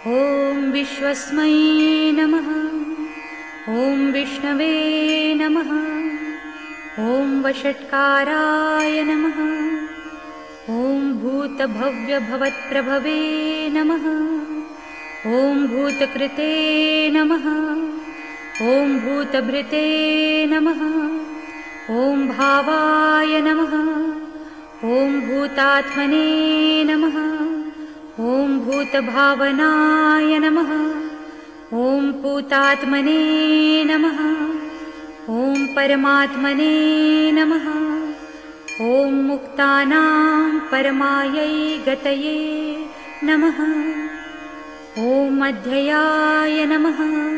ॐ विश्वस्मै नमः। ॐ विष्णवे नमः। ॐ वषट्काराय नमः। ॐ भूतभव्यभवत्प्रभवे नमः। ॐ भूतकृते नमः। ॐ भूतभृते नमः। ॐ भावाय नमः। ॐ भूतात्मने नमः। ॐ भूतभावनाय नमः। ॐ पूतात्मने नमः। ॐ परमात्मने नमः। ॐ मुक्तानां परमायै गतये नमः। ॐ अध्ययाय नमः।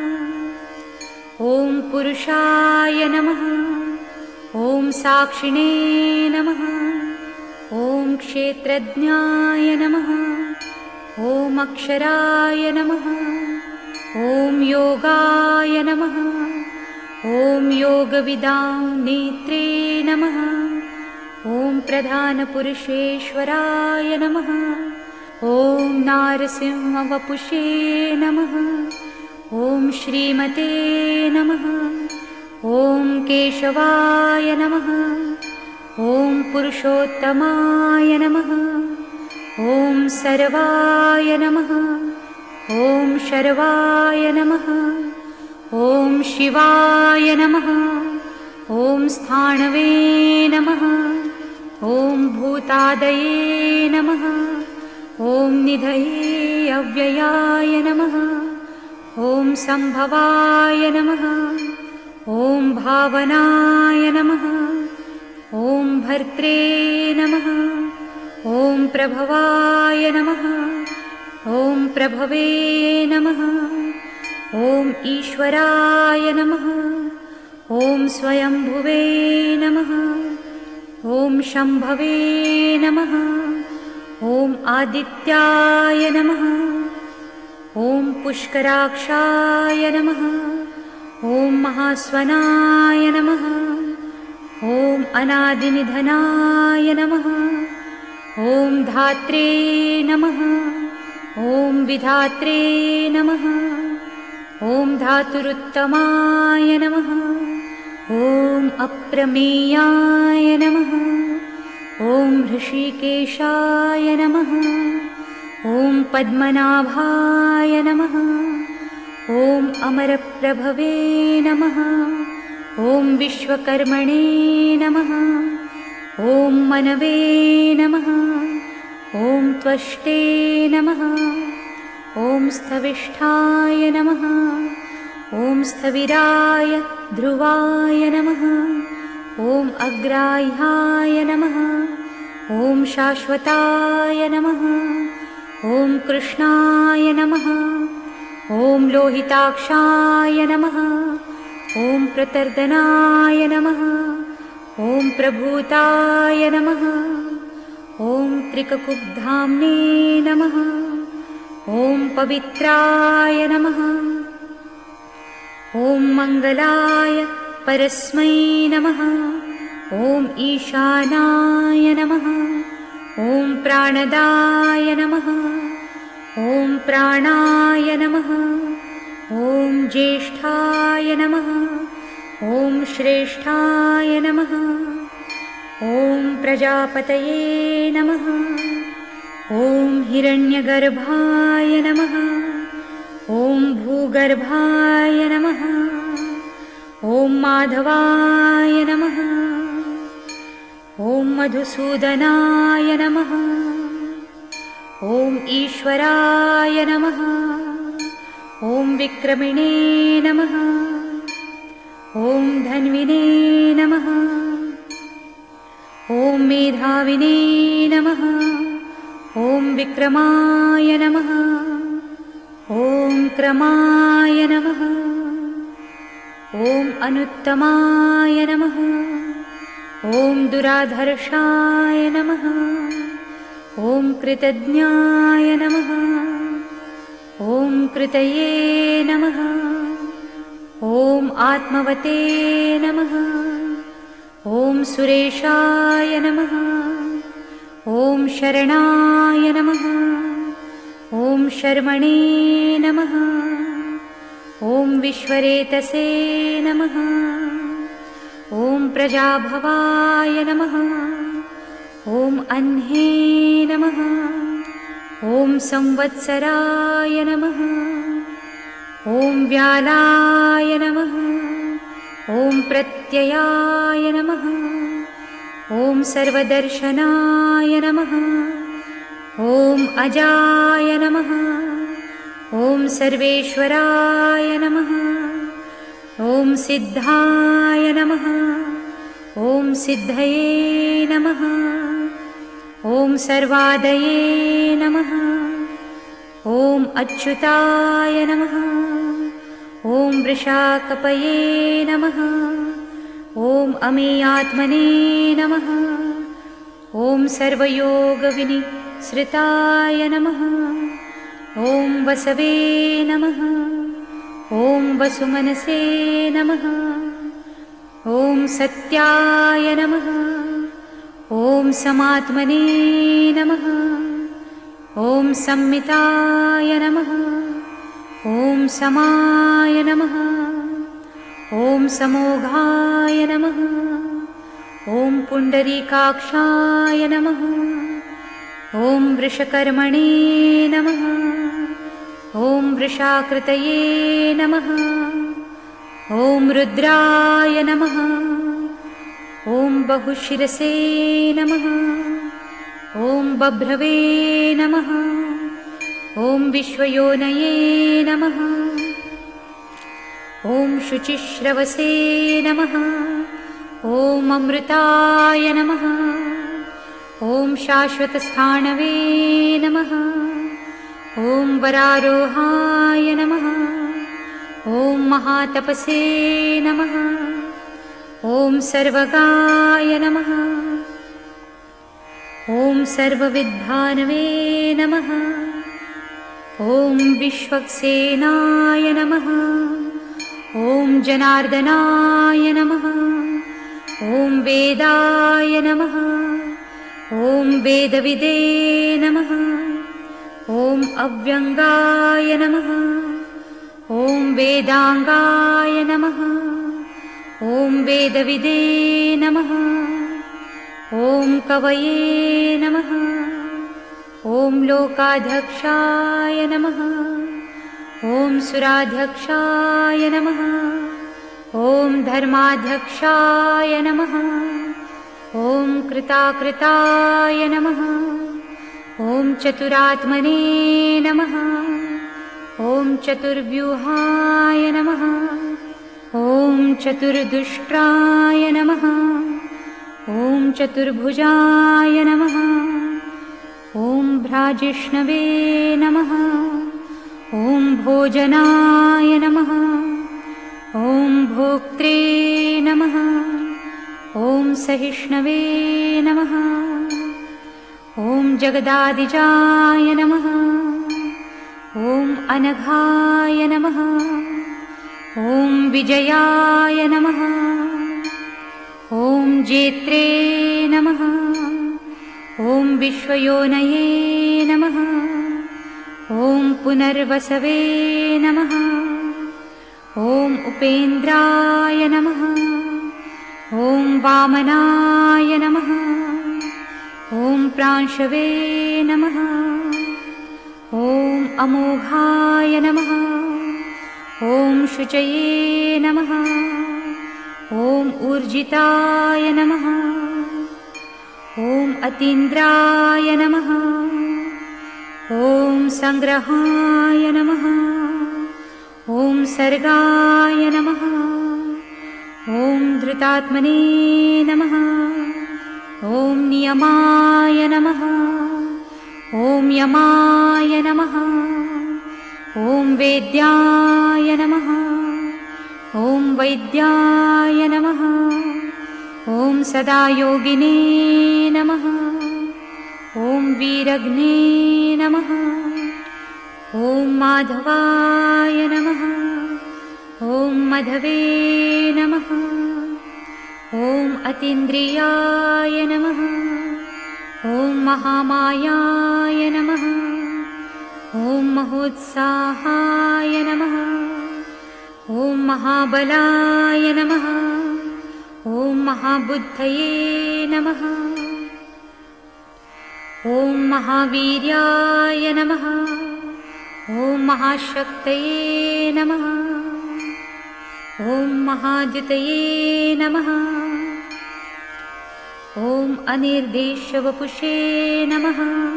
ॐ पुरुषाय नमः। ॐ साक्षिणे नमः। ॐ क्षेत्रज्ञाय नमः। ॐ अक्षराय नमः। ॐ योगाय नमः। ॐ योगविदां नेत्रे नमः। ॐ प्रधानपुरुषेश्वराय नमः। ॐ नारसिंहवपुषे नमः। ॐ श्रीमते नमः। ॐ केशवाय नमः। ॐ पुरुषोत्तमाय नमः। ॐ सर्वाय नमः। ॐ शर्वाय नमः। ॐ शिवाय नमः। ॐ स्थाणवे नमः। ॐ भूतादये नमः। ॐ निधये अव्ययाय नमः। ॐ सम्भवाय नमः। ॐ भावनाय नमः। ॐ भर्त्रे नमः। ॐ प्रभवाय नमः। ॐ प्रभवे नमः। ॐ ईश्वराय नमः। ॐ स्वयंभुवे नमः। ॐ शम्भवे नमः। ॐ आदित्याय नमः। ॐ पुष्कराक्षाय नमः। ॐ महास्वनाय नमः। ॐ अनादिनिधनाय नमः। ॐ धात्रे नमः। ॐ विधात्रे नमः। ॐ धातुरुत्तमाय नमः। ॐ अप्रमेयाय नमः। ॐ ऋषिकेशाय नमः। ॐ पद्मनाभाय नमः। ॐ अमरप्रभवे नमः। ॐ विश्वकर्मणे नमः। ॐ मनवे नमः। ॐ त्वष्टे नमः। ॐ स्थविष्ठाय नमः। ॐ स्थविराय ध्रुवाय नमः। ॐ अग्राह्याय नमः। ॐ शाश्वताय नमः। ॐ कृष्णाय नमः। ॐ लोहिताक्षाय नमः। ॐ प्रतर्दनाय नमः। ॐ प्रभूताय नमः। ॐ त्रिककुब्धाम्ने नमः। ॐ पवित्राय नमः। ॐ मङ्गलाय परस्मै नमः। ॐ ईशानाय नमः। ॐ प्राणदाय नमः। ॐ प्राणाय नमः। ॐ ज्येष्ठाय नमः। ॐ श्रेष्ठाय नमः। ॐ प्रजापतये नमः। ॐ हिरण्यगर्भाय नमः। ॐ भूगर्भाय नमः। ॐ माधवाय नमः। ॐ मधुसूदनाय नमः। ॐ ईश्वराय नमः। ॐ विक्रमिणे नमः। ॐ धन्विने नमः। ॐ मेधाविने नमः। ॐ विक्रमाय नमः। ॐ क्रमाय नमः। ॐ अनुत्तमाय नमः। ॐ दुराधर्षाय नमः। ॐ कृतज्ञाय नमः। ॐ कृतये नमः। ॐ आत्मवते नमः। ॐ सुरेशाय नमः। ॐ शरणाय नमः। ॐ शर्मणे नमः। ॐ विश्वरेतसे नमः। ॐ प्रजाभवाय नमः। ॐ अह्ने नमः। ॐ संवत्सराय नमः। ॐ व्यालाय नमः। ॐ प्रत्ययाय नमः। ॐ सर्वदर्शनाय नमः। ॐ अजाय नमः। ॐ सर्वेश्वराय नमः। ॐ सिद्धाय नमः। ॐ सिद्धये नमः। ॐ सर्वादये नमः। ॐ अच्युताय नमः। ॐ वृषाकपये नमः। ॐ अमेयात्मने नमः। ॐ सर्वयोगविनिसृताय नमः। ॐ वसवे नमः। ॐ वसुमनसे नमः। ॐ सत्याय नमः। ॐ समात्मने नमः। ॐ संमिताय नमः। ॐ समाय नमः। ॐ समोघाय नमः। ॐ पुण्डरीकाक्षाय नमः। ॐ वृषकर्मणे नमः। ॐ वृषाकृतये नमः। ॐ रुद्राय नमः। ॐ बहुशिरसे नमः। ॐ बभ्रवे नमः। ॐ विश्वयोनये नमः। ॐ शुचिश्रवसे नमः। ॐ अमृताय नमः। ॐ शाश्वतस्थाणवे नमः। ॐ वरारोहाय नमः। ॐ महातपसे नमः। ॐ सर्वगाय नमः। ॐ सर्वविद्भानवे नमः। ॐ विश्वक्सेनाय नमः। ॐ जनार्दनाय नमः। ॐ वेदाय नमः। ॐ वेदविदे नमः। ॐ अव्यङ्गाय नमः। ॐ वेदाङ्गाय नमः। ॐ वेदविदे नमः। ॐ कवये नमः। ॐ लोकाध्यक्षाय नमः। ॐ सुराध्यक्षाय नमः। ॐ धर्माध्यक्षाय नमः। ॐ कृताकृताय नमः। ॐ चतुरात्मने नमः। ॐ चतुर्व्यूहाय नमः। ॐ चतुर्दुष्ट्राय नमः। ॐ चतुर्भुजाय नमः। ॐ भ्राजिष्णवे नमः। ॐ भोजनाय नमः। ॐ भोक्त्रे नमः। ॐ सहिष्णवे नमः। ॐ जगदादिजाय नमः। ॐ अनघाय नमः। ॐ विजयाय नमः। ॐ जेत्रे नमः। ॐ विश्वयोनये नमः। ॐ पुनर्वसवे नमः। ॐ उपेन्द्राय नमः। ॐ वामनाय नमः। ॐ प्रांशवे नमः। ॐ अमोघाय नमः। ॐ शुचये नमः। ॐ ऊर्जिताय नमः। ॐ अतीन्द्राय नमः। ॐ संग्रहाय नमः। ॐ सर्गाय नमः। ॐ धृतात्मने नमः। ॐ नियमाय नमः। ॐ यमाय नमः। ॐ वेद्याय नमः। ॐ वैद्याय नमः। ॐ सदायोगिने नमः। ॐ वीरग्ने नमः। ॐ माधवाय नमः। ॐ मधवे नमः। ॐ अतीन्द्रियाय नमः। ॐ महामायाय नमः। ॐ महोत्साहाय नमः। ॐ महाबलाय नमः। ॐ महाबुद्धये नमः। ॐ महावीर्याय नमः। ॐ महाशक्तये नमः। ॐ महाद्युतये नमः। ॐ अनिर्देशवपुषे नमः।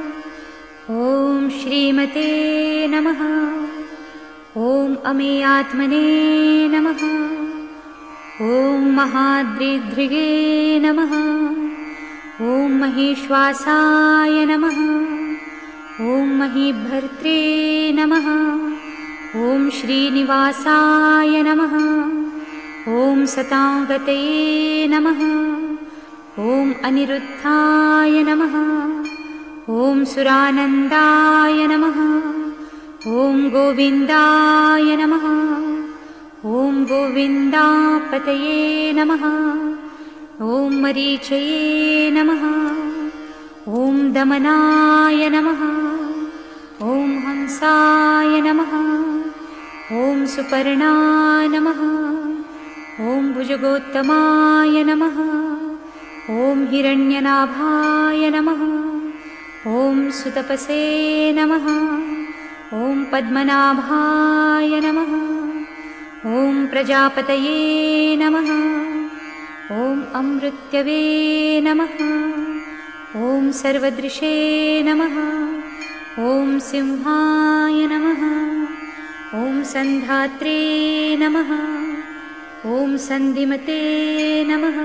ॐ श्रीमते नमः। ॐ अमेयात्मने नमः। ॐ महाद्रिधृगे नमः। ॐ महेश्वासाय नमः। ॐ महीभर्त्रे नमः। ॐ श्रीनिवासाय नमः। ॐ सतागतये नमः। ॐ अनिरुद्धाय नमः। ॐ सुरानन्दाय नमः। ॐ गोविन्दाय नमः। ॐ गोविन्दापतये नमः। ॐ मरीचये नमः। ॐ दमनाय नमः। ॐ हंसाय नमः। ॐ सुपर्णाय नमः। ॐ भुजगोत्तमाय नमः। ॐ हिरण्यनाभाय नमः। ॐ सुतपसे नमः। ॐ पद्मनाभाय नमः। ॐ प्रजापतये नमः। ॐ अमृत्यवे नमः। ॐ सर्वदृशे नमः। ॐ सिंहाय नमः। ॐ सन्धात्रे नमः। ॐ सन्धिमते नमः।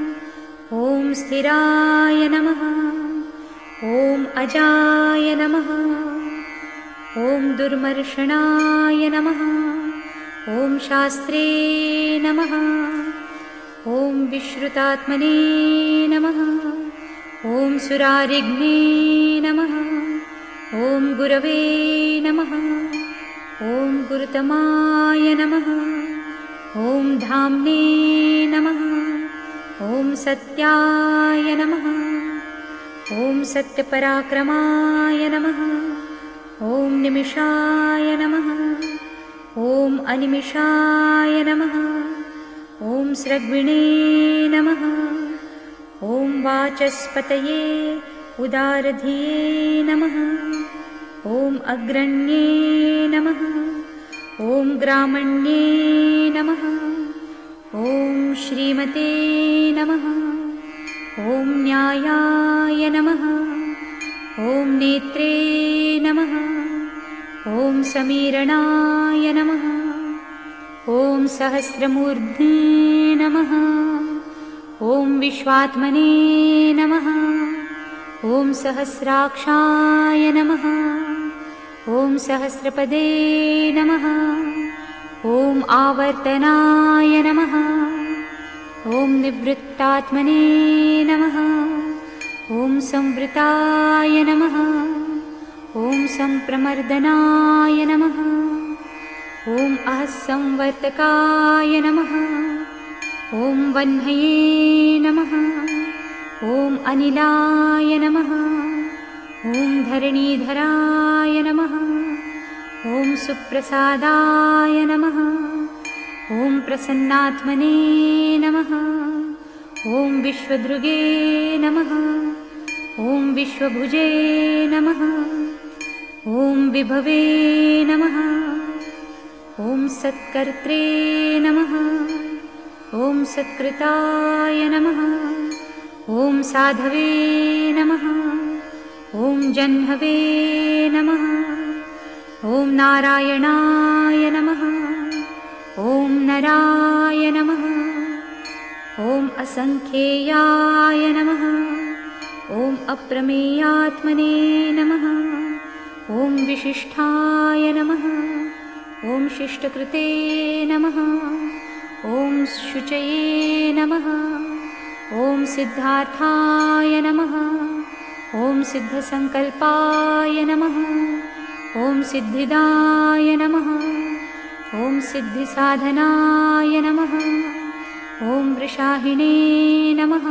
ॐ स्थिराय नमः। ॐ अजाय नमः। ॐ दुर्मर्षणाय नमः। ॐ शास्त्रे नमः। ॐ विश्रुतात्मने नमः। ॐ सुरारिघ्ने नमः। ॐ गुरवे नमः। ॐ गुरुतमाय नमः। ॐ धाम्ने नमः। ॐ सत्याय नमः। ॐ सत्यपराक्रमाय नमः। ॐ निमिषाय नमः। ॐ अनिमिषाय नमः। ॐ स्रग्विणे नमः। ॐ वाचस्पतये उदारधिये नमः। ॐ अग्रण्ये नमः। ॐ ग्रामण्ये नमः। ॐ श्रीमते नमः। ॐ न्यायाय नमः। ॐ नेत्रे नमः। ॐ समीरणाय नमः। ॐ सहस्रमूर्ध्ने नमः। ॐ विश्वात्मने नमः। ॐ सहस्राक्षाय नमः। ॐ सहस्रपदे नमः। ॐ आवर्तनाय नमः। ॐ निवृत्तात्मने नमः। ॐ संवृताय नमः। ॐ संप्रमर्दनाय नमः। ॐ अहस्संवर्तकाय नमः। ॐ वह्नये नमः। ॐ अनिलाय नमः। ॐ धरणीधराय नमः। ॐ सुप्रसादाय नमः। ॐ प्रसन्नात्मने नमः। ॐ विश्वधृगे नमः। ॐ विश्वभुजे नमः। ॐ विभवे नमः। ॐ सत्कर्त्रे नमः। ॐ सत्कृताय नमः। ॐ साधवे नमः। ॐ जह्नवे नमः। ॐ नारायणाय नमः। ॐ नराय नमः। ॐ असंख्येयाय नमः। ॐ अप्रमेयात्मने नमः। ॐ विशिष्टाय नमः। ॐ शिष्टकृते नमः। ॐ शुचये नमः। ॐ सिद्धार्थाय नमः। ॐ सिद्धसंकल्पाय नमः। ॐ सिद्धिदाय नमः। ॐ सिद्धिसाधनाय नमः। ॐ वृषाहिणे नमः।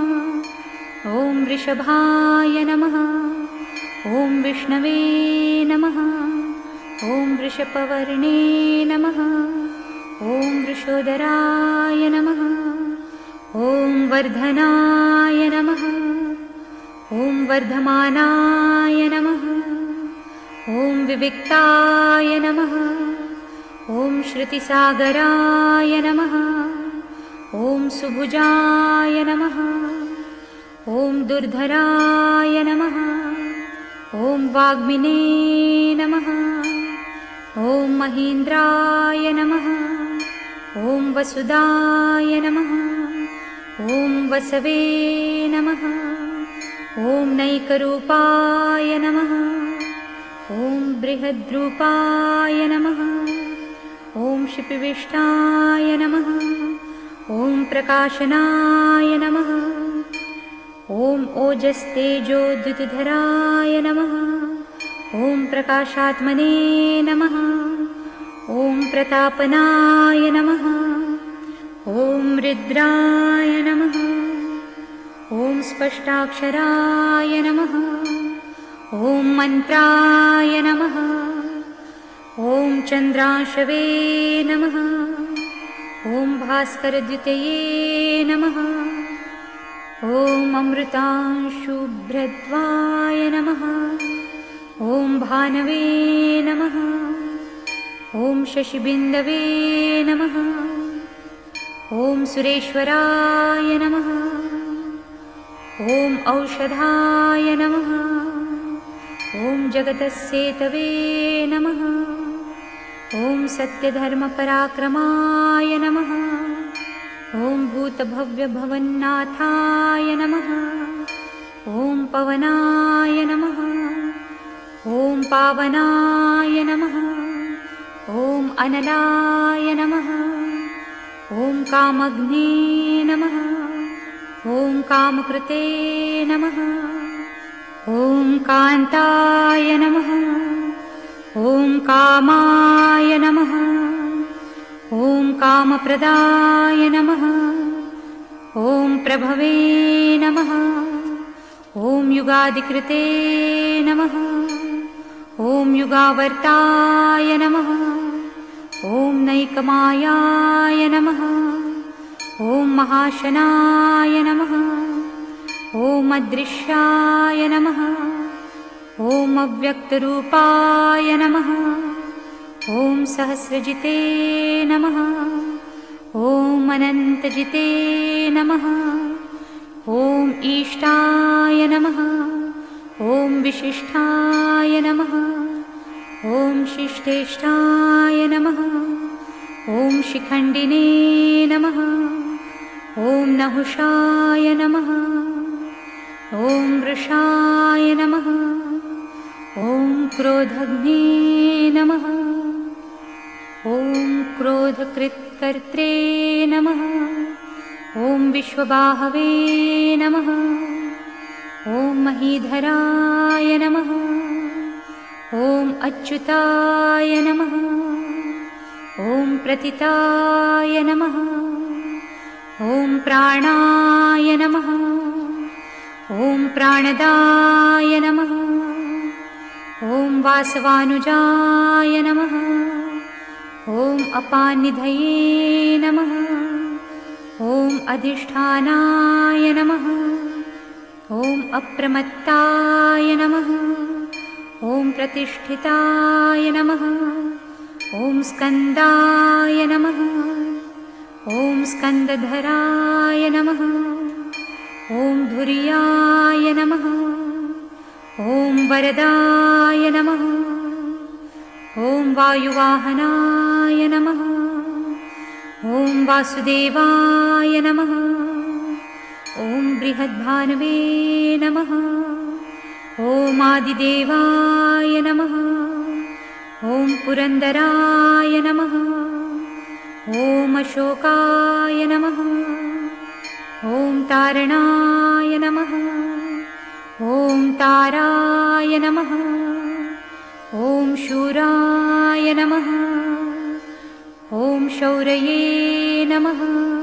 ॐ वृषभाय नमः। ॐ विष्णवे नमः। ॐ वृषपवर्णे नमः। ॐ वृषोदराय नमः। ॐ वर्धनाय नमः। ॐ वर्धमानाय नमः। ॐ विविक्ताय नमः। ॐ श्रुतिसागराय नमः। ॐ सुभुजाय नमः। ॐ दुर्धराय नमः। ॐ वाग्मिने नमः। ॐ महीन्द्राय नमः। ॐ वसुदाय नमः। ॐ वसवे नमः। ॐ नैकरूपाय नमः। ॐ बृहद्रूपाय नमः। ॐ शिपिविष्टाय नमः। ॐ प्रकाशनाय नमः। ॐ ओजस्तेजोद्युतिधराय नमः। ॐ प्रकाशात्मने नमः। ॐ प्रतापनाय नमः। ॐ रुद्राय नमः। ॐ स्पष्टाक्षराय नमः। ॐ मन्त्राय नमः। ॐ चन्द्रांशवे नमः। ॐ भास्करद्वितये नमः। ॐ अमृतांशुभ्रद्वाय नमः। ॐ भानवे नमः। ॐ शशिबिन्दवे नमः। ॐ सुरेश्वराय नमः। ॐ औषधाय नमः। ॐ जगतस्येतवे नमः। ॐ सत्यधर्मपराक्रमाय नमः। ॐ भूतभव्यभवन्नाथाय नमः। ॐ पवनाय नमः। ॐ पावनाय नमः। ॐ अनलाय नमः। ॐ कामग्ने नमः। ॐ कामकृते नमः। ॐ कान्ताय नमः। ॐ कामाय नमः। ॐ कामप्रदाय नमः। ॐ प्रभवे नमः। ॐ युगादिकृते नमः। ॐ युगावर्ताय नमः। ॐ नैकमायाय नमः। ॐ महाशनाय नमः। ॐ अदृश्याय नमः। ॐ अव्यक्तरूपाय नमः। ॐ सहस्रजिते नमः। ॐ अनन्तजिते नमः। ॐ ईष्टाय नमः। ॐ विशिष्टाय नमः। ॐ शिष्टेष्टाय नमः। ॐ शिखण्डिने नमः। ॐ नहुषाय नमः। ॐ वृषाय नमः। ॐ क्रोधग्ने नमः। ॐ क्रोधकृत्कर्त्रे नमः। ॐ विश्वबाहवे नमः। ॐ महीधराय नमः। ॐ अच्युताय नमः। ॐ प्रथिताय नमः। ॐ प्राणाय नमः। ॐ प्राणदाय नमः। ॐ वासवानुजाय नमः। ॐ अपानिधये नमः। ॐ अधिष्ठानाय नमः। ॐ अप्रमत्ताय नमः। ॐ प्रतिष्ठिताय नमः। ॐ स्कन्दाय नमः। ॐ स्कन्दधराय नमः। ॐ धुर्याय नमः। ॐ वरदाय नमः। ॐ वायुवाहनाय नमः। ॐ वासुदेवाय नमः। ॐ बृहद्भानवे नमः। ॐ आदिदेवाय नमः। ॐ पुरन्दराय नमः। ॐ अशोकाय नमः। ॐ तारणाय नमः। ॐ ताराय नमः। ॐ शूराय नमः। ॐ शौरये नमः।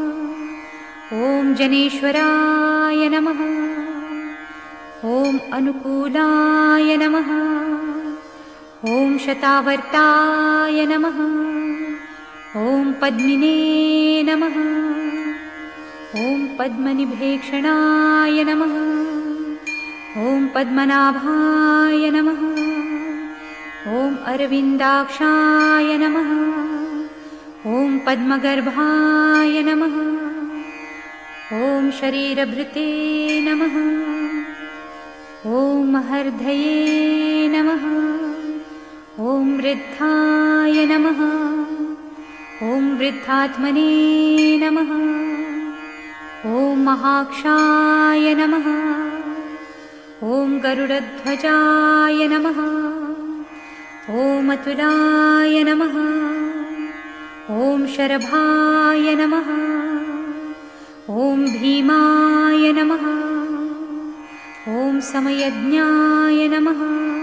ॐ जनेश्वराय नमः। ॐ अनुकूलाय नमः। ॐ शतावर्ताय नमः। ॐ पद्मिने नमः। ॐ पद्मनिभेक्षणाय नमः। ॐ पद्मनाभाय नमः। ॐ अरविन्दाक्षाय नमः। ॐ पद्मगर्भाय नमः। ॐ शरीरभृते नमः। ॐ महर्धये नमः। ॐ वृद्धाय नमः। ॐ वृद्धात्मने नमः। ॐ महाक्षाय नमः। ॐ गरुडध्वजाय नमः। ॐ अतुलाय नमः। ॐ शरभाय नमः। ॐ भीमाय नमः। ॐ समयज्ञाय नमः।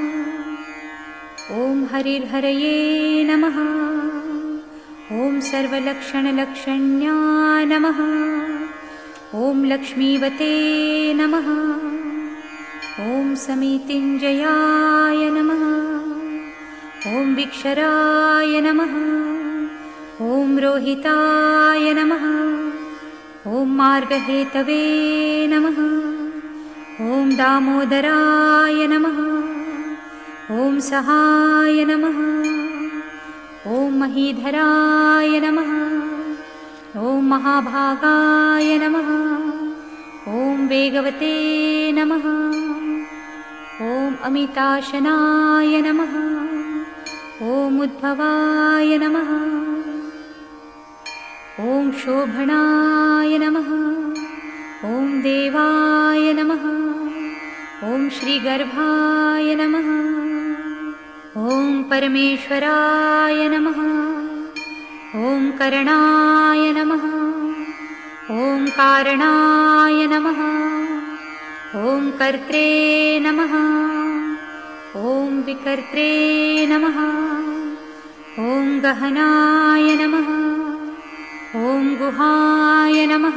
ॐ हरिर्हरये नमः। ॐ सर्वलक्षणलक्षण्या नमः। ॐ लक्ष्मीवते नमः। ॐ समितिञ्जयाय नमः। ॐ विक्षराय नमः। ॐ रोहिताय नमः। ॐ मार्गहेतवे नमः। ॐ दामोदराय नमः। ॐ सहाय नमः। ॐ महीधराय नमः। ॐ महाभागाय नमः। ॐ वेगवते नमः। ॐ अमिताशनाय नमः। ॐ उद्भवाय नमः। ॐ शोभणाय नमः। ॐ देवाय नमः। ॐ श्रीगर्भाय नमः। ॐ परमेश्वराय नमः। ॐ करणाय नमः। ॐ कारणाय नमः। ॐ कर्त्रे नमः। ॐ विकर्त्रे नमः। ॐ गहनाय नमः। ॐ गुहाय नमः।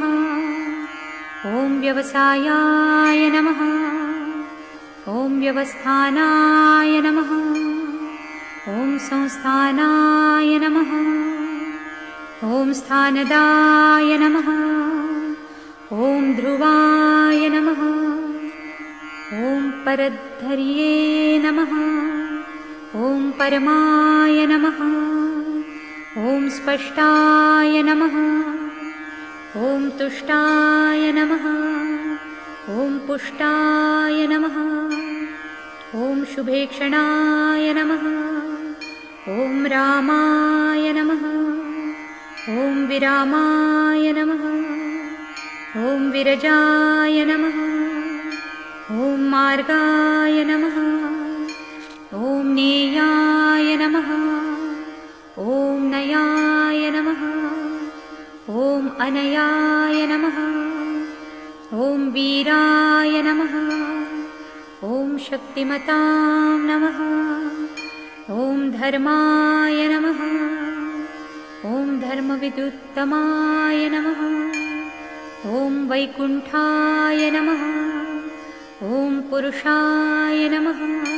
ॐ व्यवसायाय नमः। ॐ व्यवस्थानाय नमः। ॐ संस्थानाय नमः। ॐ स्थानदाय नमः। ॐ ध्रुवाय नमः। ॐ परद्धर्ये नमः। ॐ परमाय नमः। ॐ स्पष्टाय नमः। ॐ तुष्टाय नमः। ॐ पुष्टाय नमः। ॐ शुभेक्षणाय नमः। ॐ रामाय नमः। ॐ विरामाय नमः। ॐ विरजाय नमः। ॐ मार्गाय नमः। ॐ नेयाय नमः। ॐ नयाय नमः। ॐ अनयाय नमः। ॐ वीराय नमः। ॐ शक्तिमतां नमः। ॐ धर्माय नमः। ॐ धर्मविदुत्तमाय नमः। ॐ वैकुण्ठाय नमः। ॐ पुरुषाय नमः।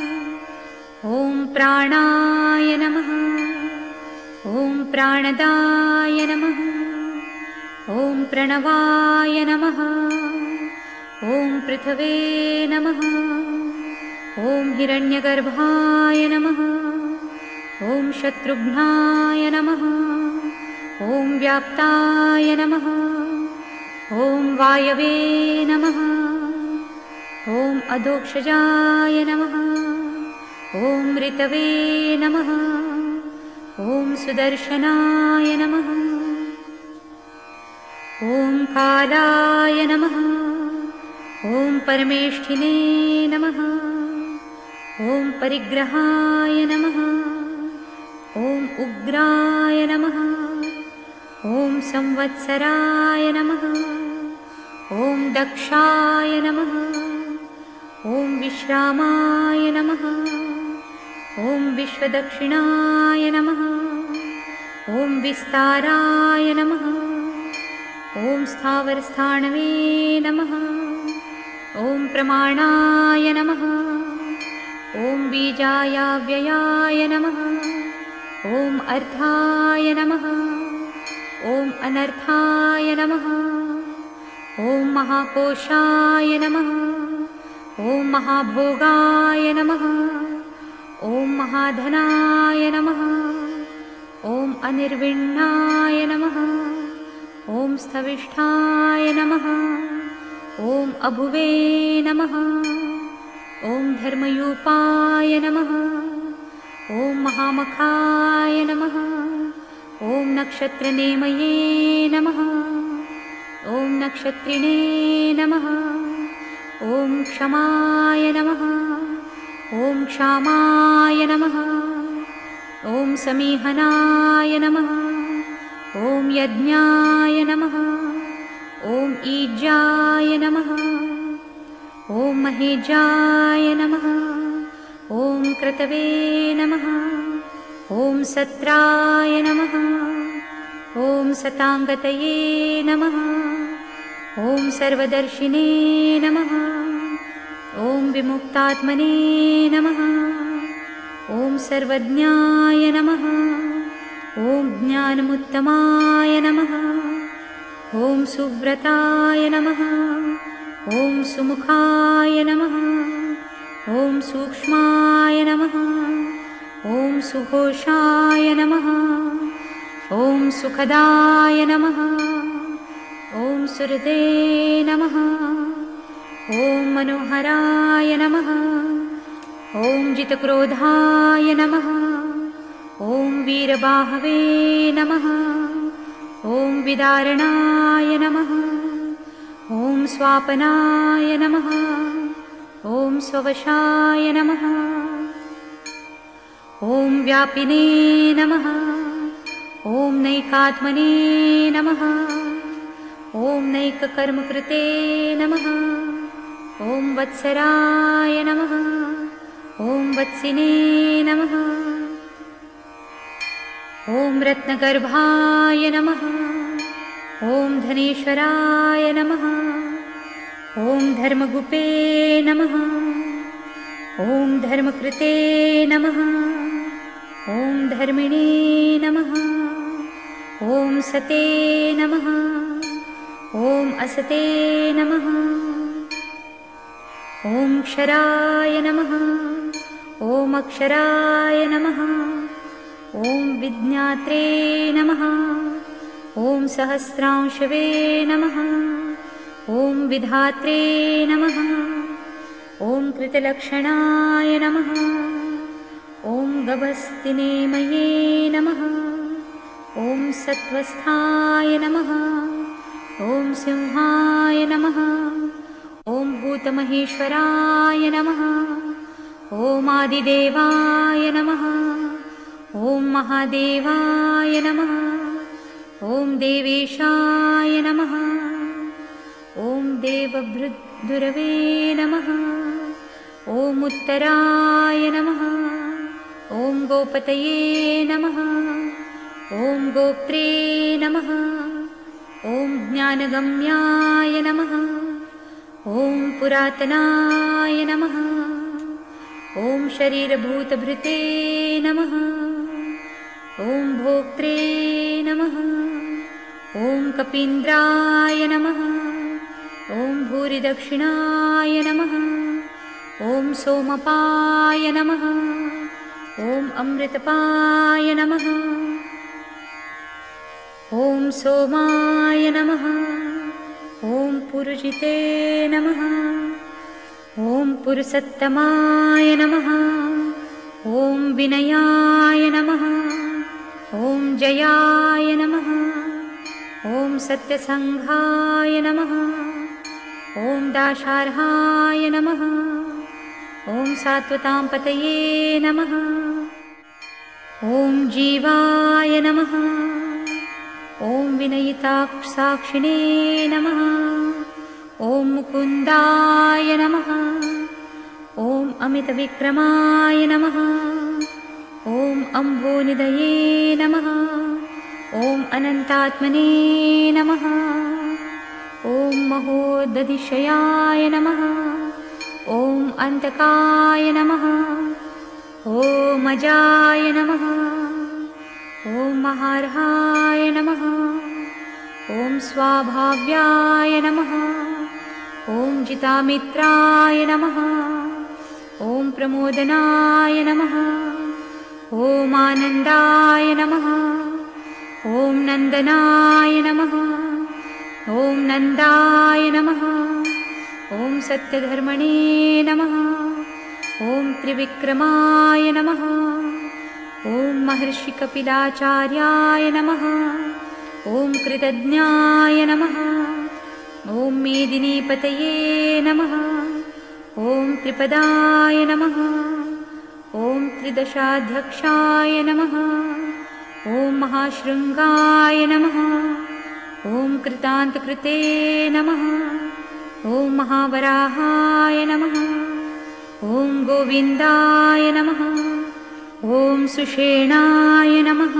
ॐ प्राणाय नमः। ॐ प्राणदाय नमः। ॐ प्रणवाय नमः। ॐ पृथवे नमः। ॐ हिरण्यगर्भाय नमः। ॐ शत्रुघ्नाय नमः। ॐ व्याप्ताय नमः। ॐ वायवे नमः। ॐ अधोक्षजाय नमः। ॐ ऋतवे नमः। ॐ सुदर्शनाय नमः। ॐ कालाय नमः। ॐ परमेष्ठिने नमः। ॐ परिग्रहाय नमः। ॐ उग्राय नमः। ॐ संवत्सराय नमः। ॐ दक्षाय नमः। ॐ विश्रामाय नमः। ॐ विश्वदक्षिणाय नमः। ॐ विस्ताराय नमः। ॐ स्थावरस्थाणवे नमः। ॐ प्रमाणाय नमः। ॐ बीजायाव्ययाय नमः। ॐ अर्धाय नमः। ॐ अनर्थाय नमः। ॐ महाकोशाय नमः। ॐ महाभोगाय नमः। ॐ महाधनाय नमः। ॐ अनिर्विण्णाय नमः। ॐ स्थविष्ठाय नमः। ॐ अभुवे नमः। ॐ धर्मयूपाय नमः। ॐ महामखाय नमः। ॐ नक्षत्रनेमये नमः। ॐ नक्षत्रिणे नमः। ॐ क्षमाय नमः। ॐ क्षामाय नमः। ॐ समीहनाय नमः। ॐ यज्ञाय नमः। ॐ ईज्याय नमः। ॐ महेजाय नमः। ॐ क्रतवे नमः। ॐ सत्राय नमः। ॐ सताङ्गतये नमः। ॐ सर्वदर्शिने नमः। ॐ विमुक्तात्मने नमः। ॐ सर्वज्ञाय नमः। ॐ ज्ञानमुत्तमाय नमः। ॐ सुव्रताय नमः। ॐ सुमुखाय नमः। ॐ सूक्ष्माय नमः। ॐ सुघोषाय नमः। ॐ सुखदाय नमः। ॐ सुहृदे नमः। ॐ मनोहराय नमः। ॐ जितक्रोधाय नमः। ॐ वीरबाहवे नमः। ॐ विदारणाय नमः। ॐ स्वापनाय नमः। ॐ स्ववशाय नमः। ॐ व्यापिने नमः। ॐ नैकात्मने नमः। ॐ नैककर्मकृते नमः। ॐ वत्सराय नमः। ॐ वत्सिने नमः। ॐ रत्नगर्भाय नमः। ॐ धनेश्वराय नमः। ॐ धर्मगुपे नमः। ॐ धर्मकृते नमः। ॐ धर्मिणे नमः। ॐ सते नमः। ॐ असते नमः। ॐ क्षराय नमः। ॐ अक्षराय नमः। ॐ विज्ञात्रे नमः। ॐ सहस्रांशवे नमः। ॐ विधात्रे नमः। ॐ कृतलक्षणाय नमः। ॐ गभस्तिनेमये नमः। ॐ सत्त्वस्थाय नमः। ॐ सिंहाय नमः। ॐ भूतमहेश्वराय नमः। ॐ आदिदेवाय नमः। ॐ महादेवाय नमः। ॐ देवेशाय नमः। ॐ देवभृद्गुरवे नमः। ॐ उत्तराय नमः। ॐ गोपतये नमः। ॐ गोप्त्रे नमः। ॐ ज्ञानगम्याय नमः। ॐ पुरातनाय नमः। ॐ शरीरभूतभृते नमः। ॐ भोक्त्रे नमः। ॐ कपीन्द्राय नमः। ॐ भूरिदक्षिणाय नमः। ॐ सोमपाय नमः। ॐ अमृतपाय नमः। ॐ सोमाय नमः। ॐ पुरुजिते नमः। ॐ पुरुषोत्तमाय नमः। ॐ विनयाय नमः। ॐ जयाय नमः। ॐ सत्यसङ्घाय नमः। ॐ दाशार्हाय नमः। ॐ सात्वतांपतये नमः। ॐ जीवाय नमः। ॐ विनयिताक्षसाक्षिणे नमः। ॐ मुकुन्दाय नमः। ॐ अमितविक्रमाय नमः। ॐ अम्भोनिधये नमः। ॐ अनन्तात्मने नमः। ॐ महोदधिशयाय नमः। ॐ अन्तकाय नमः। ॐ अजाय नमः। ॐ महार्हाय नमः। ॐ स्वाभाव्याय नमः। ॐ जितामित्राय नमः। ॐ प्रमोदनाय नमः। ॐ आनन्दाय नमः। ॐ नन्दनाय नमः। ॐ नन्दाय नमः। ॐ सत्यधर्मणे नमः। ॐ त्रिविक्रमाय नमः। ॐ महर्षिकपिलाचार्याय नमः। ॐ कृतज्ञाय नमः। ॐ मेदिनीपतये नमः। ॐ त्रिपदाय नमः। ॐ त्रिदशाध्यक्षाय नमः। ॐ महाशृङ्गाय नमः। ॐ कृतान्तकृते नमः। ॐ महावराहाय नमः। ॐ गोविन्दाय नमः। ॐ सुषेणाय नमः।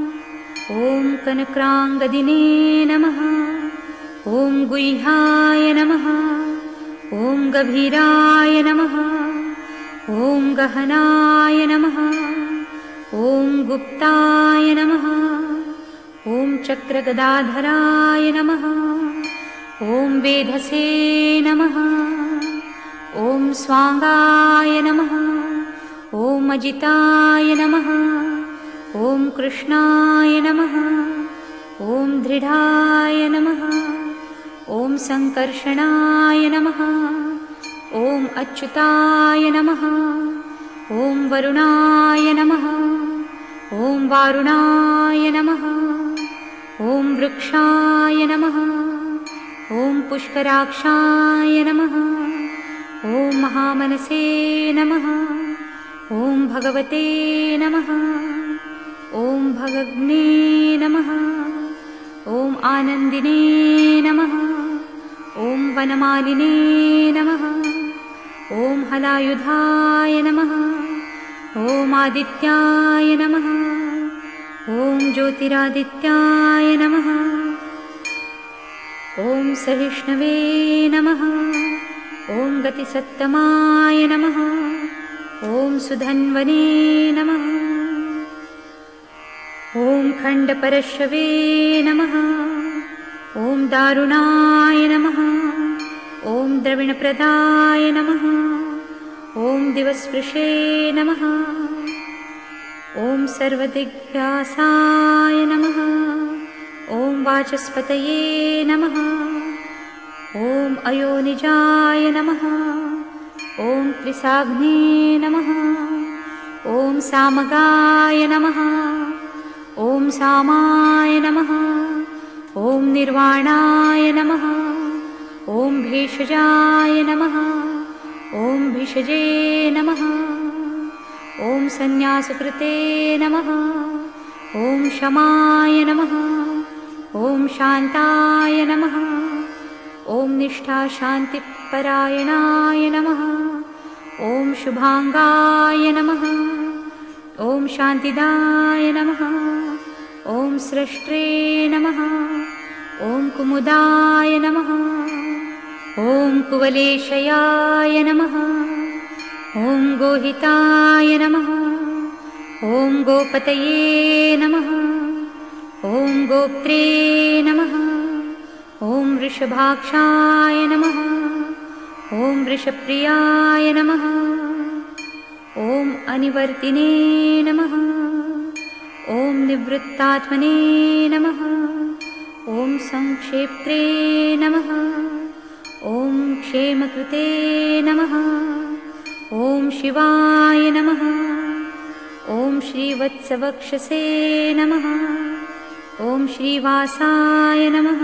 ॐ कनक्राङ्गदिने नमः। ॐ गुह्याय नमः। ॐ गभीराय नमः। ॐ गहनाय नमः। ॐ गुप्ताय नमः। ॐ चक्रगदाधराय नमः। ॐ वेधसे नमः। ॐ स्वाङ्गाय नमः। ॐ अजिताय नमः। ॐ कृष्णाय नमः। ॐ दृढाय नमः। ॐ सङ्कर्षणाय नमः। ॐ अच्युताय नमः। ॐ वरुणाय नमः। ॐ वारुणाय नमः। ॐ वृक्षाय नमः। ॐ पुष्कराक्षाय नमः। ॐ महामनसे नमः। ॐ भगवते नमः। ॐ भगग्ने नमः। ॐ आनन्दिने नमः। ॐ वनमालिने नमः। ॐ हलायुधाय नमः। ॐ आदित्याय नमः। ॐ ज्योतिरादित्याय नमः। ॐ सहिष्णवे नमः। ॐ गतिसत्तमाय नमः। ॐ सुधन्वने नमः। ॐ खण्डपरशवे नमः। ॐ दारुणाय नमः। ॐ द्रविणप्रदाय नमः। ॐ दिवस्पृशे नमः। ॐ सर्वदिग्भ्यासाय नमः। ॐ वाचस्पतये नमः। ॐ अयोनिजाय नमः। ॐ त्रिसाग्ने नमः। ॐ सामगाय नमः। ॐ सामाय नमः। ॐ निर्वाणाय नमः। ॐ भेषजाय नमः। ॐ भिषजे नमः। ॐ सन्न्यासकृते नमः। ॐ शमाय नमः। ॐ शान्ताय नमः। ॐ निष्ठाशान्तिपरायणाय नमः। ॐ शुभाङ्गाय नमः। ॐ शान्तिदाय नमः। ॐ स्रष्ट्रे नमः। ॐ कुमुदाय नमः। ॐ कुवलेशयाय नमः। ॐ गोहिताय नमः। ॐ गोपतये नमः। ॐ गोप्त्रे नमः। ॐ वृषभाक्षाय नमः। ॐ वृषप्रियाय नमः। ॐ अनिवर्तिने नमः। ॐ निवृत्तात्मने नमः। ॐ संक्षेप्त्रे नमः। ॐ क्षेमकृते नमः। ॐ शिवाय नमः। ॐ श्रीवत्सवक्षसे नमः। ॐ श्रीवासाय नमः।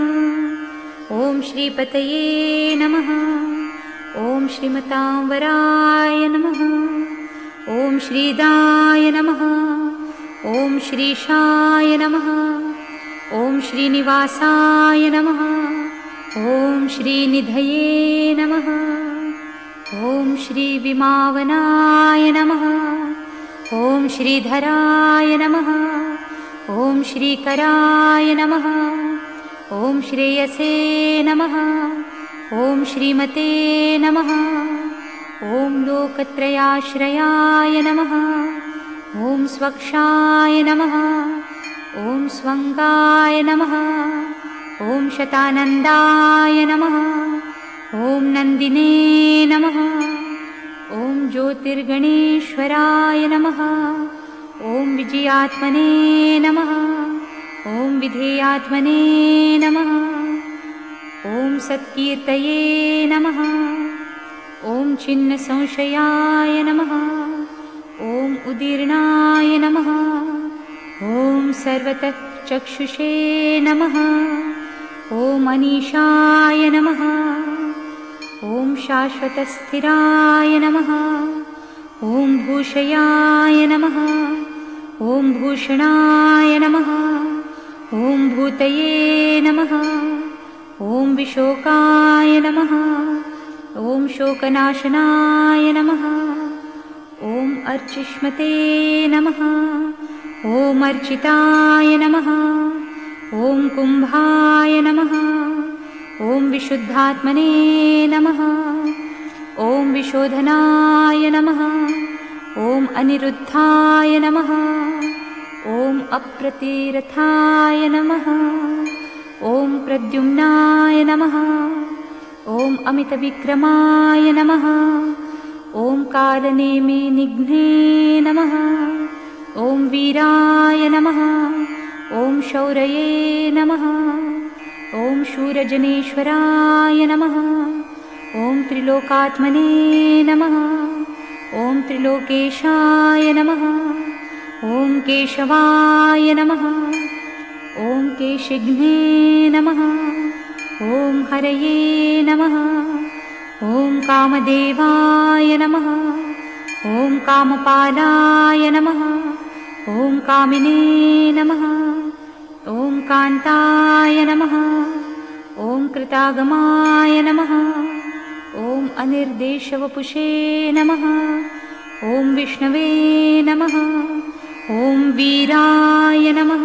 ॐ श्रीपतये नमः। ॐ श्रीमतांवराय नमः। ॐ श्रीदाय नमः। ॐ श्रीशाय नमः। ॐ श्रीनिवासाय नमः। ॐ श्रीनिधये नमः। ॐ श्रीविमावनाय नमः। ॐ श्रीधराय नमः। ॐ श्रीकराय नमः। ॐ श्रेयसे नमः। ॐ श्रीमते नमः। ॐ लोकत्रयाश्रयाय नमः। ॐ स्वक्षाय नमः। ॐ स्वङ्गाय नमः। ॐ शतानन्दाय नमः। ॐ नन्दिने नमः। ॐ ज्योतिर्गणेश्वराय नमः। ॐ विजयात्मने नमः। ॐ विधेयात्मने नमः। ॐ सत्कीर्तये नमः। ॐ छिन्नसंशयाय नमः। ॐ उदीर्णाय नमः। ॐ सर्वतः चक्षुषे नमः। ॐ अनीशाय नमः। ॐ शाश्वतस्थिराय नमः। ॐ भूषयाय नमः। ॐ भूषणाय नमः। ॐ भूतये नमः। ॐ विशोकाय नमः। ॐ शोकनाशनाय नमः। ॐ अर्चिष्मते नमः। ॐ अर्चिताय नमः। ॐ कुम्भाय नमः। ॐ विशुद्धात्मने नमः। ॐ विशोधनाय नमः। ॐ अनिरुद्धाय नमः। ॐ अप्रतिरथाय नमः। ॐ प्रद्युम्नाय नमः। ॐ अमितविक्रमाय नमः। ॐ कालनेमि निघ्ने नमः। ॐ वीराय नमः। ॐ शौरये नमः। ॐ शूरजनेश्वराय नमः। ॐ त्रिलोकात्मने नमः। ॐ त्रिलोकेशाय नमः। ॐ केशवाय नमः। ॐ केशिघ्ने नमः। ॐ हरये नमः। ॐ कामदेवाय नमः। ॐ कामपालाय नमः। ॐ कामिने नमः। ॐ कान्ताय नमः। ॐ कृतागमाय नमः। ॐ अनिर्देशवपुषे नमः। ॐ विष्णवे नमः। ॐ वीराय नमः।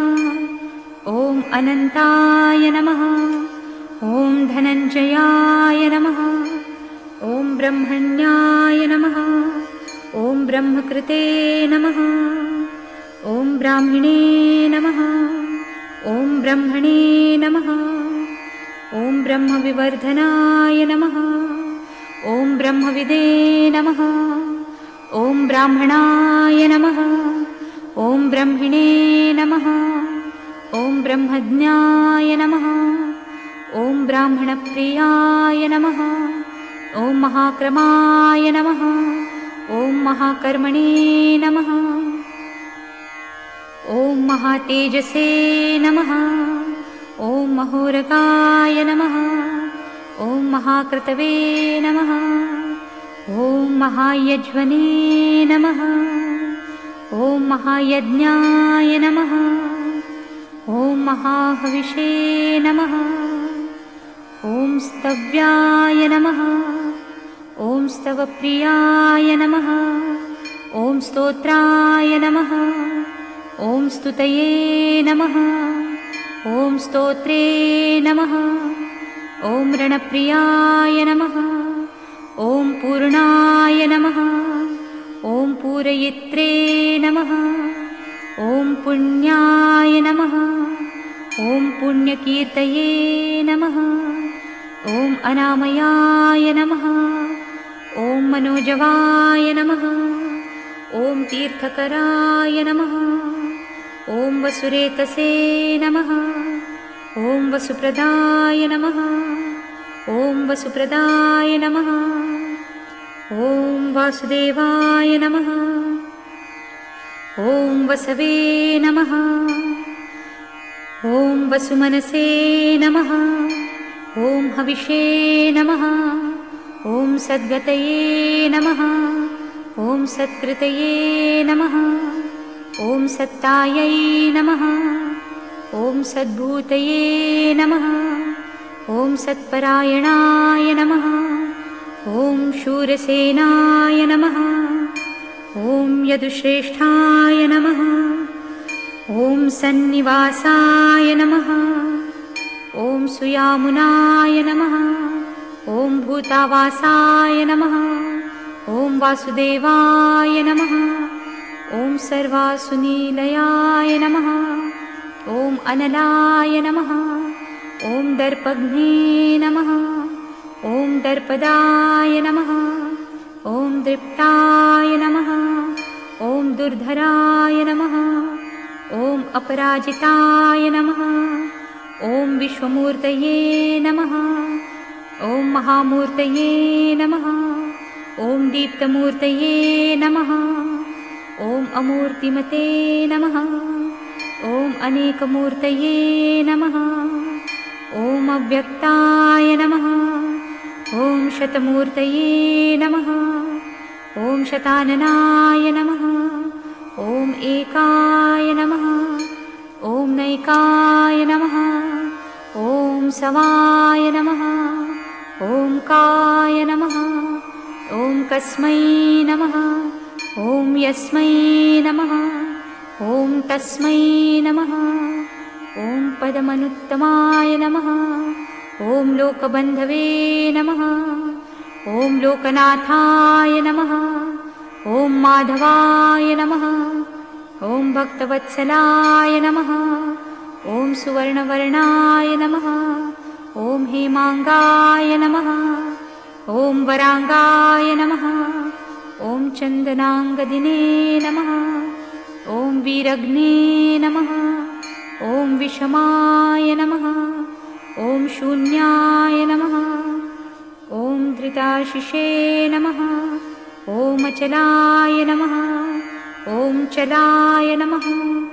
ॐ अनन्ताय नमः। ॐ धनञ्जयाय नमः। ॐ ब्रह्मण्याय नमः। ॐ ब्रह्मकृते नमः। ॐ ब्राह्मणे नमः। ॐ ब्रह्मणे नमः। ॐ ब्रह्मविवर्धनाय नमः। ॐ ब्रह्मविदे नमः। ॐ ब्राह्मणाय नमः। ॐ ब्रह्मिणे नमः। ॐ ब्रह्मज्ञाय नमः। ॐ ब्राह्मणप्रियाय नमः। ॐ महाक्रमाय नमः। ॐ महाकर्मणे नमः। ॐ महातेजसे नमः। ॐ महोरगाय नमः। ॐ महाक्रतवे नमः। ॐ महायज्वने नमः। ॐ महायज्ञाय नमः। ॐ महाहविषे नमः। ॐ स्तव्याय नमः। ॐ स्तवप्रियाय नमः। ॐ स्तोत्राय नमः। ॐ स्तुतये नमः। ॐ स्तोत्रे नमः। ॐ रणप्रियाय नमः। ॐ पूर्णाय नमः। ॐ पूरयित्रे नमः। ॐ पुण्याय नमः। ॐ पुण्यकीर्तये नमः। ॐ अनामयाय नमः। ॐ मनोजवाय नमः। ॐ तीर्थकराय नमः। ॐ वसुरेतसे नमः। ॐ वसुप्रदाय नमः। ॐ वसुप्रदाय नमः। ॐ वासुदेवाय नमः। ॐ वसवे नमः। ॐ वसुमनसे नमः। ॐ हविषे नमः। ॐ सद्गतये नमः। ॐ सत्कृतये नमः। ॐ सत्तायै नमः। ॐ सद्भूतये नमः। ॐ सत्परायणाय नमः। ॐ शूरसेनाय नमः। ॐ यदुश्रेष्ठाय नमः। ॐ सन्निवासाय नमः। ॐ सुयामुनाय नमः। ॐ भूतावासाय नमः। वासुदेवाय नमः। ॐ सर्वासुनीलयाय नमः। ॐ अनलाय नमः। ॐ दर्पघ्ने नमः। ॐ दर्पदाय नमः। ॐ दृप्ताय नमः। ॐ दुर्धराय नमः। ॐ अपराजिताय नमः। ॐ विश्वमूर्तये नमः। ॐ महामूर्तये नमः। ॐ दीप्तमूर्तये नमः। ॐ अमूर्तिमते नमः। ॐ अनेकमूर्तये नमः। ॐ अव्यक्ताय नमः। ॐ शतमूर्तये नमः। ॐ शताननाय नमः। ॐ एकाय नमः। ॐ नैकाय नमः। ॐ सवाय नमः। ॐ काय नमः। ॐ कस्मै नमः। ॐ यस्मै नमः। ॐ तस्मै नमः। ॐ पदमनुत्तमाय नमः। ॐ लोकबन्धवे नमः। ॐ लोकनाथाय नमः। ॐ माधवाय नमः। ॐ भक्तवत्सलाय नमः। ॐ सुवर्णवर्णाय नमः। ॐ हेमाङ्गाय नमः। ॐ वराङ्गाय नमः। ॐ चन्दनाङ्गदिने नमः। ॐ वीरग्ने नमः। ॐ विषमाय नमः। ॐ शून्याय नमः। ॐ धृताशिषे नमः। ॐ अचलाय नमः। ॐ चलाय नमः।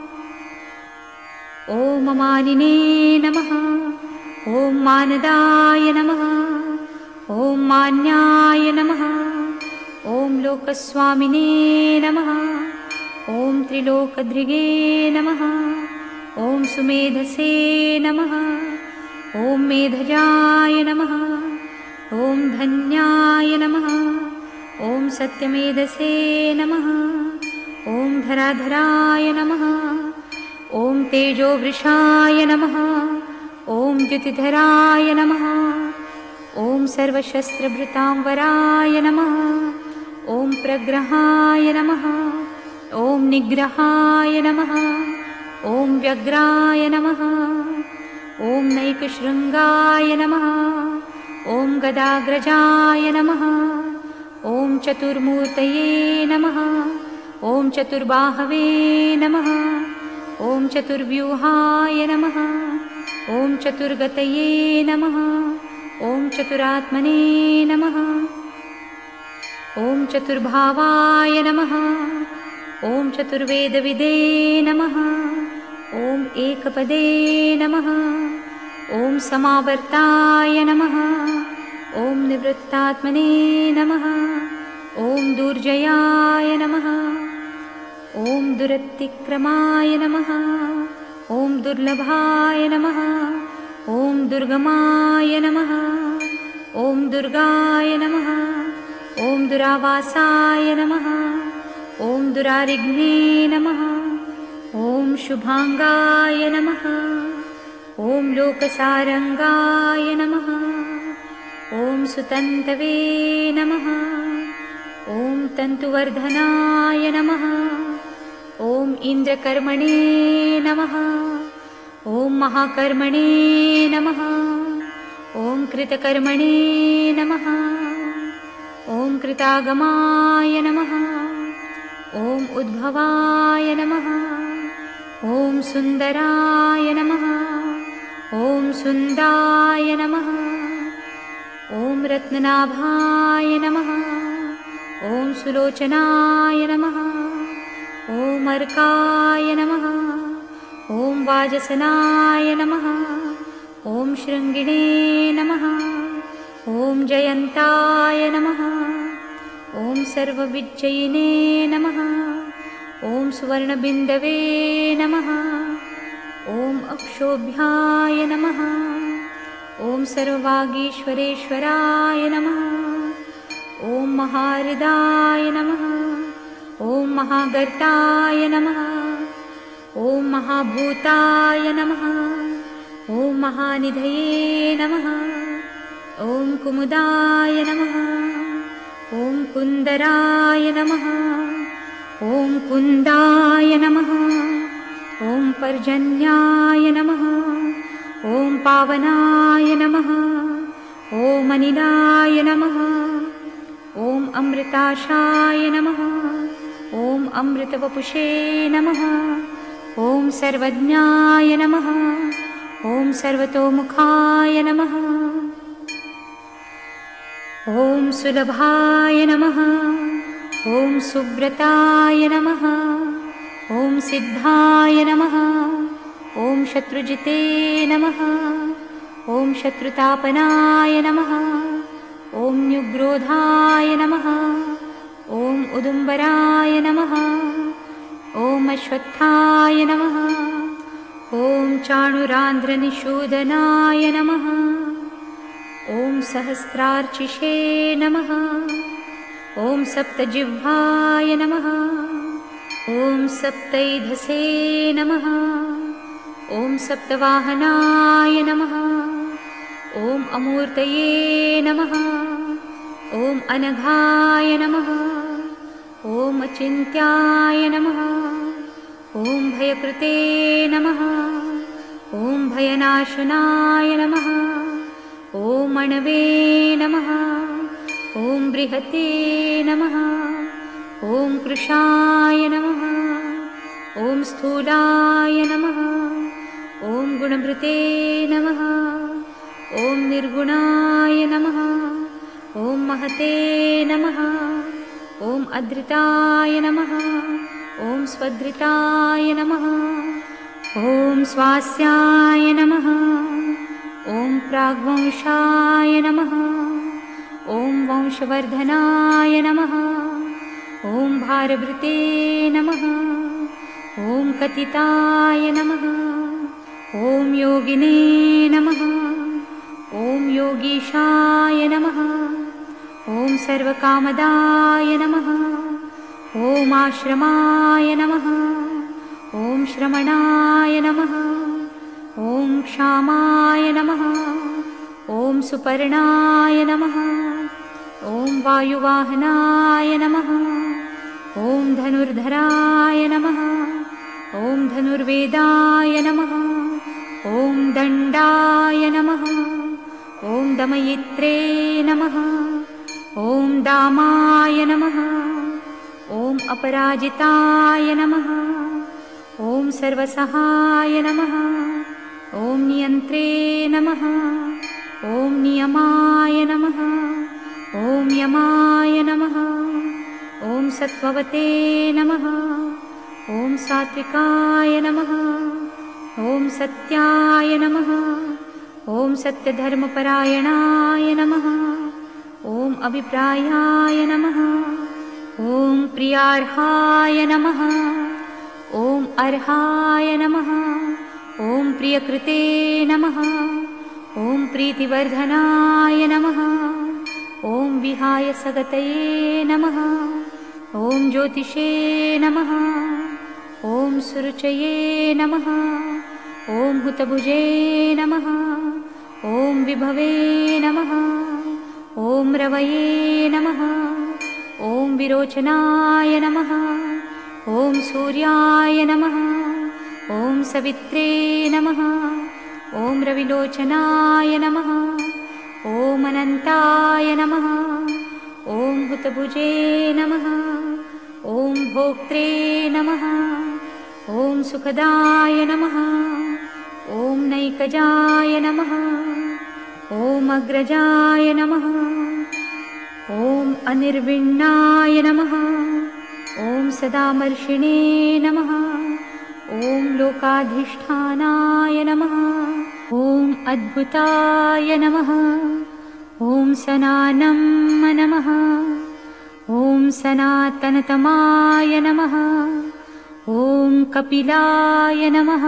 ॐ अमानिने नमः। ॐ मानदाय नमः। ॐ मान्याय नमः। ॐ लोकस्वामिने नमः। ॐ त्रिलोकधृगे नमः। ॐ सुमेधसे नमः। ॐ मेधजाय नमः। ॐ धन्याय नमः। ॐ सत्यमेधसे नमः। ॐ धराधराय नमः। ॐ तेजोवृषाय नमः। ॐ द्युतिधराय नमः। ॐ सर्वशस्त्रभृतांवराय नमः। ॐ प्रग्रहाय नमः। ॐ निग्रहाय नमः। ॐ व्यग्राय नमः। ॐ नैकशृङ्गाय नमः। ॐ गदाग्रजाय नमः। ॐ चतुर्मूर्तये नमः। ॐ चतुर्बाहवे नमः। ॐ चतुर्व्यूहाय नमः। ॐ चतुर्गतये नमः। ॐ चतुरात्मने नमः। ॐ चतुर्भावाय नमः। ॐ चतुर्वेदविदे नमः। ॐ एकपदे नमः। ॐ समावर्ताय नमः। ॐ निवृत्तात्मने नमः। ॐ दुर्जयाय नमः। ॐ दुरतिक्रमाय नमः। ॐ दुर्लभाय नमः। ॐ दुर्गमाय नमः। ॐ दुर्गाय नमः। ॐ दुरावासाय नमः। ॐ दुरारिघ्ने नमः। ॐ शुभाङ्गाय नमः। ॐ लोकसारङ्गाय नमः। ॐ सुतन्तवे नमः। ॐ तन्तुवर्धनाय नमः। ॐ इन्द्रकर्मणे नमः। ॐ महाकर्मणे नमः। ॐ कृतकर्मणे नमः। ॐ कृतागमाय नमः। ॐ उद्भवाय नमः। ॐ सुन्दराय नमः। ॐ सुन्दाय नमः। ॐ रत्ननाभाय नमः। ॐ सुलोचनाय नमः। ॐ अर्काय नमः। ॐ वाजसनाय नमः। ॐ शृङ्गिणे नमः। ॐ जयन्ताय नमः। ॐ सर्वविजयिने नमः। ॐ सुवर्णबिन्दवे नमः। ॐ अक्षोभ्याय नमः। ॐ सर्ववागीश्वरेश्वराय नमः। ॐ महाहृदाय नमः। ॐ महागर्ताय नमः। ॐ महाभूताय नमः। ॐ महानिधये नमः। ॐ कुमुदाय नमः। ॐ कुन्दराय नमः। ॐ कुन्दाय नमः। ॐ पर्जन्याय नमः। ॐ पावनाय नमः। ॐ अनिलाय नमः। ॐ अमृताशाय नमः। ॐ अमृतवपुषे नमः। ॐ सर्वज्ञाय नमः। ॐ सर्वतोमुखाय नमः। ॐ सुलभाय नमः। ॐ सुव्रताय नमः। ॐ सिद्धाय नमः। ॐ शत्रुजिते नमः। ॐ शत्रुतापनाय नमः। ॐ न्युग्रोधाय नमः। ॐ उदुम्बराय नमः। ॐ अश्वत्थाय नमः। ॐ चाणुरान्ध्रनिषूदनाय नमः। ॐ सहस्रार्चिषे नमः। ॐ सप्तजिह्वाय नमः। ॐ सप्तैधसे नमः। ॐ सप्तवाहनाय नमः। ॐ अमूर्तये नमः। ॐ अनघाय नमः। ॐ अचिन्त्याय नमः। ॐ भयकृते नमः। ॐ भयनाशनाय नमः। ॐ अणवे नमः। ॐ बृहते नमः। ॐ कृशाय नमः। ॐ स्थूलाय नमः। ॐ गुणभृते नमः। ॐ निर्गुणाय नमः। ॐ महते नमः। ॐ अधृताय नमः। ॐ स्वधृताय नमः। ॐ स्वास्याय नमः। ॐ प्राग्वंशाय नमः। ॐ वंशवर्धनाय नमः। ॐ भारभृते नमः। ॐ कथिताय नमः। ॐ योगिने नमः। ॐ योगीशाय नमः। ॐ सर्वकामदाय नमः। ॐ आश्रमाय नमः। ॐ श्रमणाय नमः। ॐ क्षामाय नमः। ॐ सुपर्णाय नमः। ॐ वायुवाहनाय नमः। ॐ धनुर्धराय नमः। ॐ धनुर्वेदाय नमः। ॐ दण्डाय नमः। ॐ दमयित्रे नमः। ॐ दामाय नमः। ॐ अपराजिताय नमः। ॐ सर्वसहाय नमः। ॐ नियन्त्रे नमः। ॐ नियमाय नमः। ॐ यमाय नमः। ॐ सत्त्ववते नमः। ॐ सात्विकाय नमः। ॐ सत्याय नमः। ॐ सत्यधर्मपरायणाय नमः। ॐ अभिप्रायाय नमः। ॐ प्रियार्हाय नमः। ॐ अर्हाय नमः। ॐ प्रियकृते नमः। ॐ प्रीतिवर्धनाय नमः। ॐ विहाय सगतये नमः। ॐ ज्योतिषे नमः। ॐ सुरुचये नमः। ॐ हुतभुजे नमः। ॐ विभवे नमः। ॐ रवये नमः। ॐ विरोचनाय नमः। ॐ सूर्याय नमः। ॐ सवित्रे नमः। ॐ रविलोचनाय नमः। ॐ अनन्ताय नमः। ॐ हुतभुजे नमः। ॐ भोक्त्रे नमः। ॐ सुखदाय नमः। ॐ नैकजाय नमः। ॐ अग्रजाय नमः। ॐ अनिर्विण्णाय नमः। ॐ सदामर्षिणे नमः। ॐ लोकाधिष्ठानाय नमः। ॐ अद्भुताय नमः। ॐ सनानं नमः। ॐ सनातनतमाय नमः। ॐ कपिलाय नमः।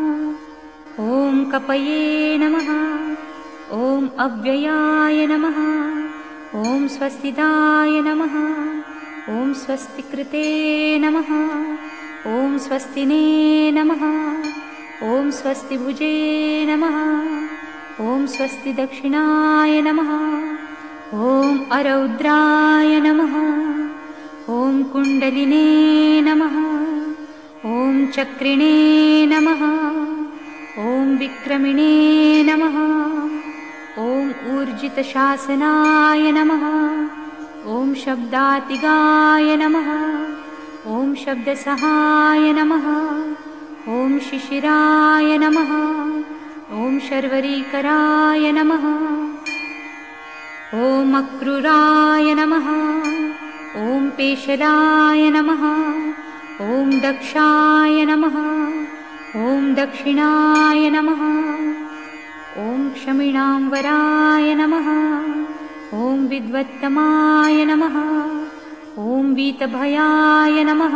ॐ कपये नमः। ॐ अव्ययाय नमः। ॐ स्वस्तिदाय नमः। ॐ स्वस्तिकृते नमः। ॐ स्वस्तिने नमः। ॐ स्वस्तिभुजे नमः। ॐ स्वस्तिदक्षिणाय नमः। ॐ अरौद्राय नमः। ॐ कुण्डलिने नमः। ॐ चक्रिणे नमः। ॐ विक्रमिणे नमः। ॐ ऊर्जितशासनाय नमः। ॐ शब्दातिगाय नमः। ॐ शब्दसहाय नमः। ॐ शिशिराय नमः। ॐ शर्वरीकराय नमः। ॐ अक्रूराय नमः। ॐ पेशलाय नमः। ॐ दक्षाय नमः। ॐ दक्षिणाय नमः। ॐ क्षमिणाम्बराय नमः। ॐ विद्वत्तमाय नमः। ॐ वीतभयाय नमः।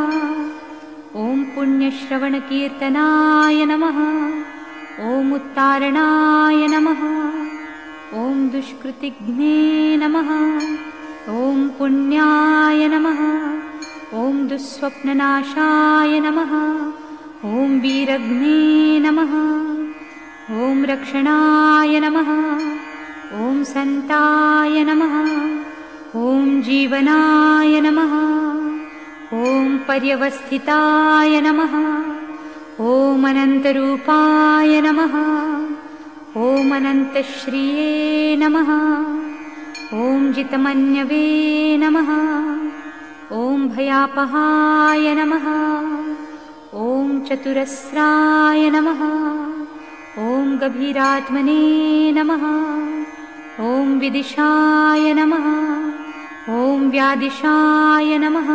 ॐ पुण्यश्रवणकीर्तनाय नमः। ॐ उत्तारणाय नमः। ॐ दुष्कृतिघ्ने नमः। ॐ पुण्याय नमः। ॐ दुःस्वप्ननाशाय नमः। ॐ वीरघ्ने नमः। ॐ रक्षणाय नमः। ॐ सन्ताय नमः। ॐ जीवनाय नमः। ॐ पर्यवस्थिताय नमः। ॐ अनन्तरूपाय नमः। ॐ अनन्तश्रिये नमः। ॐ जितमन्यवे नमः। ॐ भयापहाय नमः। ॐ चतुरस्राय नमः। ॐ गभीरात्मने नमः। ॐ विदिशाय नमः। ॐ व्यादिशाय नमः।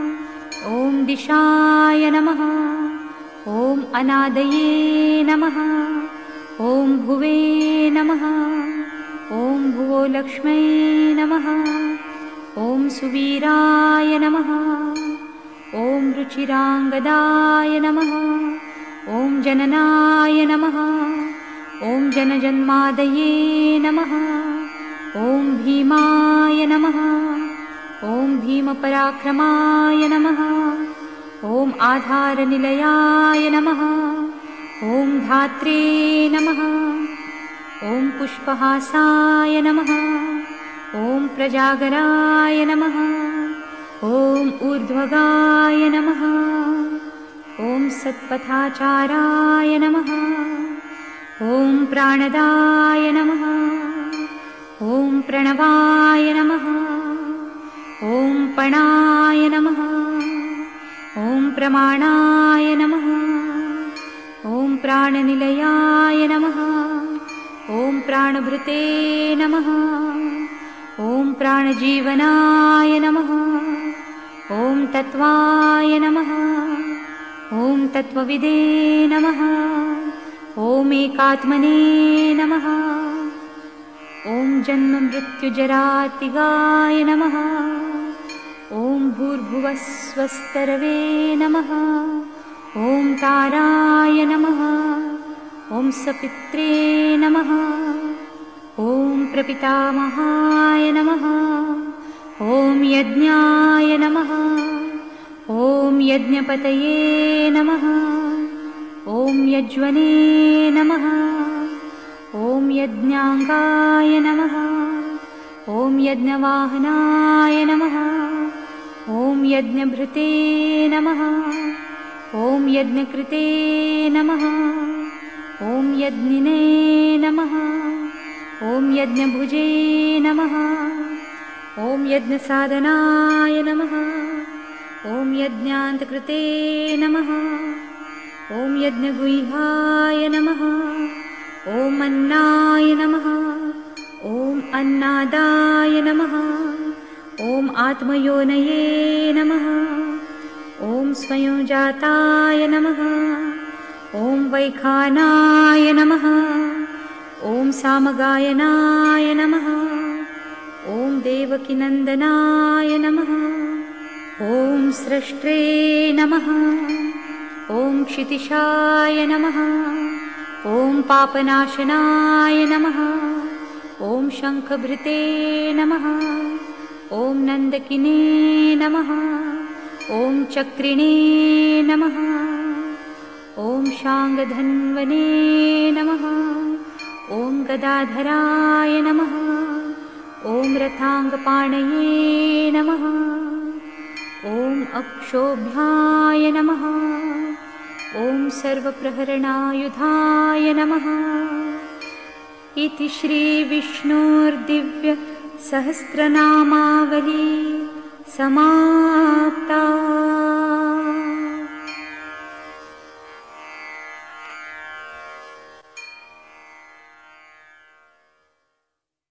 ॐ दिशाय नमः। ॐ अनादये नमः। ॐ भुवे नमः। ॐ भुवो लक्ष्मै नमः। ॐ सुवीराय नमः। ॐ रुचिराङ्गदाय नमः। ॐ जननाय नमः। ॐ जनजन्मादये नमः। ॐ भीमाय नमः। ॐ भीमपराक्रमाय नमः। ॐ आधारनिलयाय नमः। ॐ धात्रे नमः। ॐ पुष्पहासाय नमः। ॐ प्रजागराय नमः। ॐ ऊर्ध्वगाय नमः। ॐ सत्पथाचाराय नमः। ॐ प्राणदाय नमः। ॐ प्रणवाय नमः। ॐ पणाय नमः। ॐ प्रमाणाय नमः। ॐ प्राणनिलयाय नमः। ॐ प्राणभृते नमः। ॐ प्राणजीवनाय नमः। ॐ तत्त्वाय नमः। ॐ तत्त्वविदे नमः। ॐ एकात्मने नमः। ॐ जन्ममृत्युजरातिगाय नमः। ॐ भूर्भुवस्वस्तरवे नमः। ॐ ताराय नमः। ॐ सपित्रे नमः। ॐ प्रपितामहाय नमः। ॐ यज्ञाय नमः। ॐ यज्ञपतये नमः। ॐ यज्वने नमः। ॐ यज्ञाङ्गाय नमः। ॐ यज्ञवाहनाय नमः। ॐ यज्ञभृते नमः। ॐ यज्ञकृते नमः। ॐ यज्ञिने नमः। ॐ यज्ञभुजे नमः। ॐ यज्ञसाधनाय नमः। ॐ यज्ञान्तकृते नमः। ॐ यज्ञगुह्याय नमः। ॐ अन्नाय नमः। ॐ अन्नादाय नमः। ॐ आत्मयोनये नमः। ॐ स्वयंजाताय नमः। ॐ वैखानाय नमः। ॐ सामगायनाय नमः। ॐ देवकीनन्दनाय नमः। ॐ स्रष्ट्रे नमः। ॐ क्षितिशाय नमः। ॐ पापनाशनाय नमः। ॐ शङ्खभृते नमः। ॐ नन्दकिने नमः। ॐ चक्रिणे नमः। ॐ शाङ्गधन्वने नमः। ॐ गदाधराय नमः। ॐ रथाङ्गपाणये नमः। ॐ अक्षोभ्याय नमः। ॐ सर्वप्रहरणायुधाय नमः। इति श्रीविष्णोर्दिव्यसहस्रनामावली समाप्ता।